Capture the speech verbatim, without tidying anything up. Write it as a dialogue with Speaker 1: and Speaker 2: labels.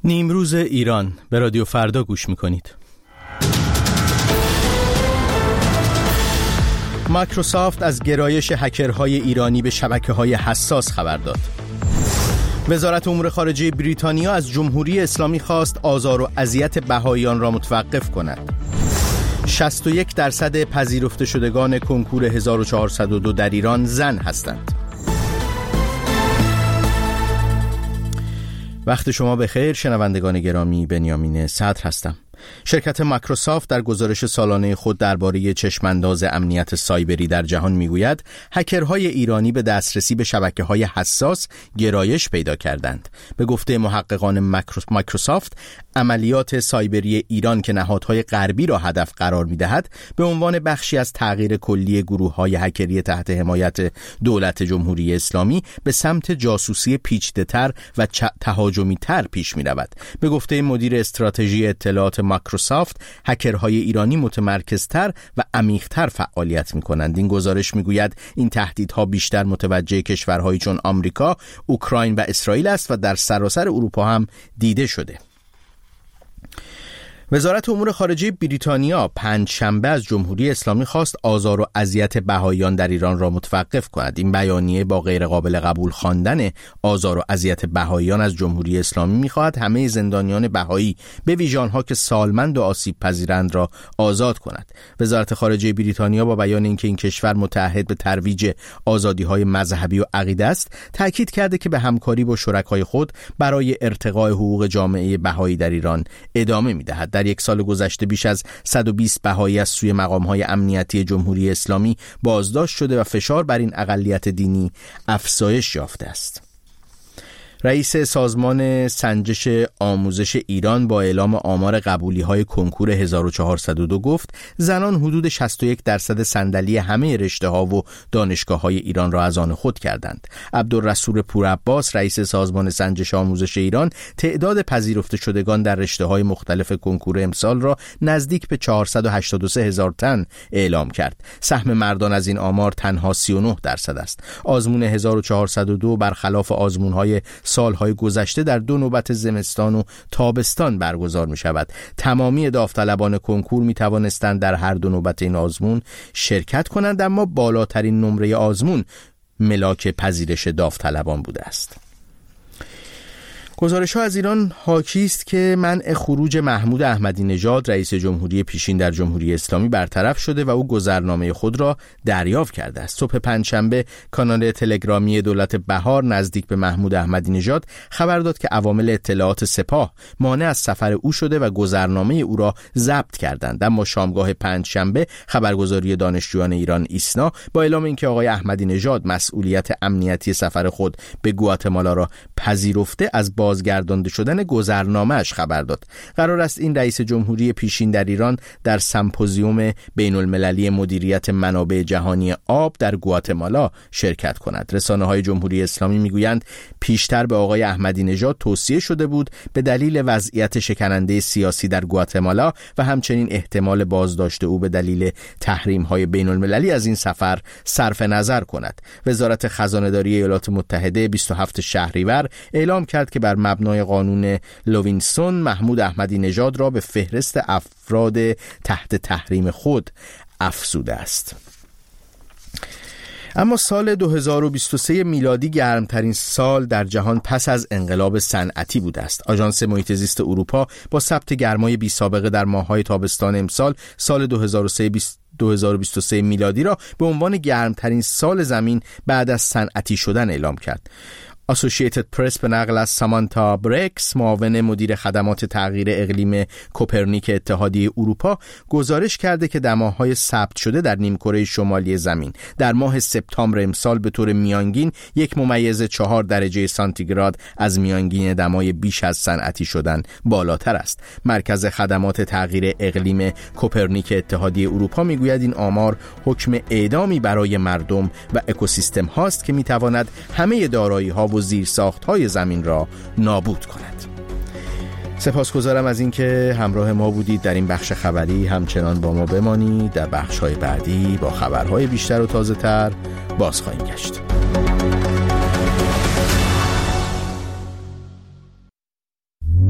Speaker 1: نیمروز ایران، به رادیو فردا گوش میکنید. مایکروسافت از گرایش هکرهای ایرانی به شبکه‌های حساس خبر داد. وزارت امور خارجه بریتانیا از جمهوری اسلامی خواست آزار و اذیت بهائیان را متوقف کند. شصت و یک درصد پذیرفته شدگان کنکور هزار و چهارصد و دو در ایران زن هستند. وقت شما بخیر شنوندگان گرامی، بنیامین صدر هستم. شرکت مایکروسافت در گزارش سالانه خود درباره چشمانداز امنیت سایبری در جهان میگوید هکرهای ایرانی به دسترسی به شبکه‌های حساس گرایش پیدا کردند. به گفته محققان مایکروسافت، عملیات سایبری ایران که نهادهای غربی را هدف قرار می‌دهد به عنوان بخشی از تغییر کلی گروه‌های هکری تحت حمایت دولت جمهوری اسلامی به سمت جاسوسی پیچیده‌تر و تهاجمی‌تر پیش می‌رود. به گفته مدیر استراتژی اطلاعات مایکروسافت، هکرهای ایرانی متمرکزتر و عمیق‌تر فعالیت می‌کنند. این گزارش می‌گوید این تهدیدها بیشتر متوجه کشورهایی چون آمریکا، اوکراین و اسرائیل است و در سراسر اروپا هم دیده شده. وزارت امور خارجه بریتانیا پنج شنبه از جمهوری اسلامی خواست آزار و اذیت بهائیان در ایران را متوقف کند. این بیانیه با غیر قابل قبول خواندن آزار و اذیت بهائیان از جمهوری اسلامی می‌خواهد همه زندانیان بهایی به ویژه آنها که سالمند و آسیب پذیرند را آزاد کند. وزارت خارجه بریتانیا با بیان اینکه این کشور متعهد به ترویج آزادی‌های مذهبی و عقیده است، تاکید کرده که به همکاری با شرکای خود برای ارتقاء حقوق جامعه بهایی در ایران ادامه می‌دهد. در یک سال گذشته بیش از صد و بیست بهایی از سوی مقام‌های امنیتی جمهوری اسلامی بازداشت شده و فشار بر این اقلیت دینی افزایش یافته است. رئیس سازمان سنجش آموزش ایران با اعلام آمار قبولی‌های کنکور هزار و چهارصد و دو گفت زنان حدود شصت و یک درصد صندلی همه رشته‌ها و دانشگاه‌های ایران را از آن خود کردند. عبدالرسول پورعباس، رئیس سازمان سنجش آموزش ایران، تعداد پذیرفته شدگان در رشته‌های مختلف کنکور امسال را نزدیک به چهارصد و هشتاد و سه هزار تن اعلام کرد. سهم مردان از این آمار تنها سی و نه درصد است. آزمون هزار و چهارصد و دو برخلاف آزمون‌های سالهای گذشته در دو نوبت زمستان و تابستان برگزار می شود. تمامی داوطلبان کنکور می توانستند در هر دو نوبت این آزمون شرکت کنند، اما بالاترین نمره آزمون ملاک پذیرش داوطلبان بوده است. گزارش‌ها از ایران حاکی است که منع خروج محمود احمدی نژاد رئیس جمهوری پیشین در جمهوری اسلامی برطرف شده و او گذرنامه خود را دریافت کرده است. صبح پنجشنبه کانال تلگرامی دولت بهار نزدیک به محمود احمدی نژاد خبر داد که عوامل اطلاعات سپاه مانع از سفر او شده و گذرنامه او را ضبط کردند. اما شامگاه پنجشنبه خبرگزاری دانشجویان ایران ایسنا با اعلام اینکه آقای احمدی نژاد مسئولیت امنیتی سفر خود به گواتمالا را پذیرفته از بازگردانده شدن گذرنامه‌اش خبر داد. قرار است این رئیس جمهوری پیشین در ایران در سمپوزیوم بین المللی مدیریت منابع جهانی آب در گواتمالا شرکت کند. رسانه‌های جمهوری اسلامی میگویند پیشتر به آقای احمدی نژاد توصیه شده بود به دلیل وضعیت شکننده سیاسی در گواتمالا و همچنین احتمال بازداشت او به دلیل تحریم‌های بین المللی از این سفر صرف نظر کند. وزارت خزانه‌داری ایالات متحده بیست و هفتم شهریور اعلام کرد که بر مبنای قانون لوینسون محمود احمدی نژاد را به فهرست افراد تحت تحریم خود افزوده است. اما سال دو هزار و بیست و سه میلادی گرمترین سال در جهان پس از انقلاب صنعتی بوده است. آژانس محیط زیست اروپا با ثبت گرمای بی سابقه در ماه‌های تابستان امسال سال دو هزار و بیست و سه میلادی را به عنوان گرمترین سال زمین بعد از صنعتی شدن اعلام کرد. اسوسییتد پرس به نقل از سامانتا برکس، معاون مدیر خدمات تغییر اقلیم کوپرنیک اتحادیه اروپا، گزارش کرده که دماهای ثبت شده در نیمکره شمالی زمین در ماه سپتامبر امسال به طور میانگین یک ممیز چهار درجه سانتیگراد از میانگین دمای بیش از صنعتی شدن بالاتر است. مرکز خدمات تغییر اقلیم کوپرنیک اتحادیه اروپا میگوید این آمار حکم اعدامی برای مردم و اکوسیستم هاست که میتواند همه دارایی ها و زیرساخت‌های زمین را نابود کند. سپاسگزارم از اینکه همراه ما بودید در این بخش خبری. همچنان با ما بمانید. در بخش‌های بعدی با خبرهای بیشتر و تازه‌تر باز خواهیم گشت.